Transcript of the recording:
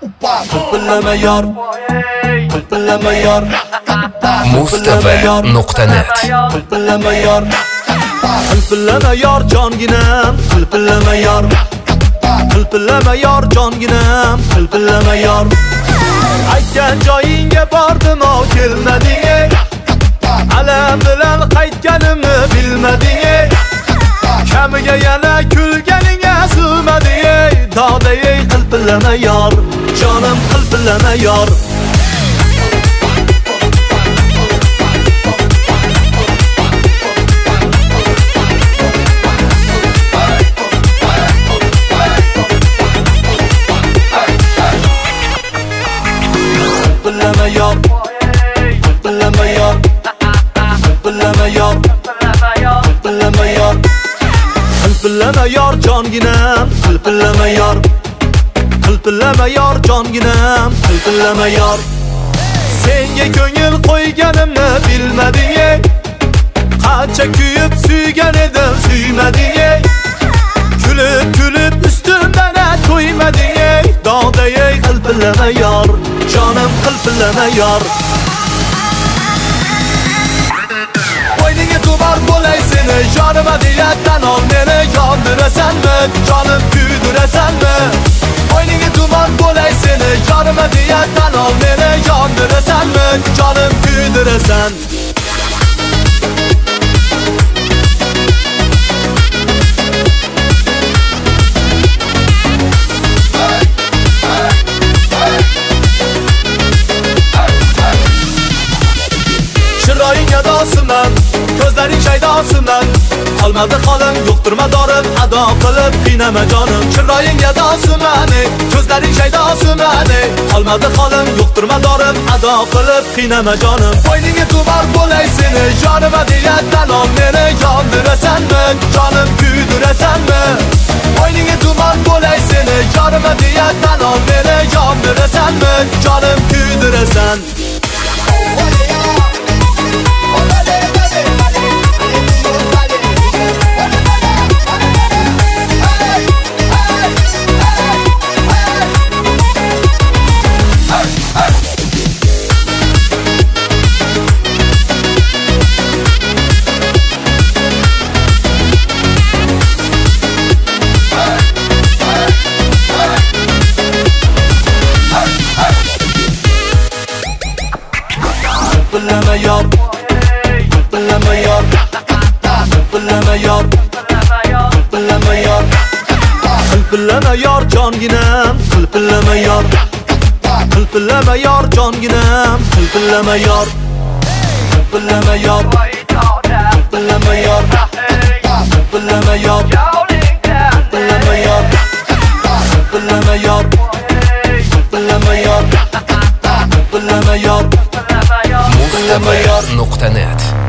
Qilpillama yor, qilpillama yor, Mustafa.net qilpillama yor, qilpillama yor jonginam, qilpillama yor, qilpillama yor jonginam, qilpillama yor. Aytgan joyingga bordim, o kelmading. Alam bilan qaytganimni bilmading. Kamiga yana kulganingga suvmading. Dodey qilpillama yor, jonim qilpillama yor. Qilpillama yor, qilpillama yor, qilpillama yor, qilpillama yor, qilpillama yor jonginam, qilpillama yor, qilpillama yor jonginam, qilpillama yor. Senga ko'ngil qo'yganimni bilmading, qancha kuyib suygan edim suymading, kulib kulib ustimdan to'ymading. Dodey qilpillama yor, jonim qilpillama yor. Bo'yningga tubar bo'lay seni, jonima deya tan ol meni, yondirasanmi, jonim kuydirasanmi? Bo'yningga tubar bo'lay seni, jonima deya tan ol meni, yondirasanmi, jonim kuydirasan? Chiroying adosimdan, ko'zlaring shaydosimdan, qolmadi qolim, yo'qtirma dorim, ado qilib qiynama jonim. Chiroying adosimdan, ko'zlaring shaydosimdan, qolmadi qolim, yo'qtirma dorim, ado qilib qiynama jonim. Bo'yningga tubar bo'lay seni, jonima deya tan ol meni, yondirasanmi, jonim kuydirasanmi? Bo'yningga tubar bo'lay seni, jonima deya tan ol meni, yondirasanmi, jonim kuydirasan? Qilpillama yor, qilpillama yor, qilpillama yor, qilpillama yor, qilpillama yor jonginam, qilpillama yor, qilpillama yor jonginam, qilpillama yor, qilpillama yor, qilpillama yor, qilpillama yor, qilpillama yor, qilpillama yor, qilpillama yor, qilpillama yor. Mustafa.net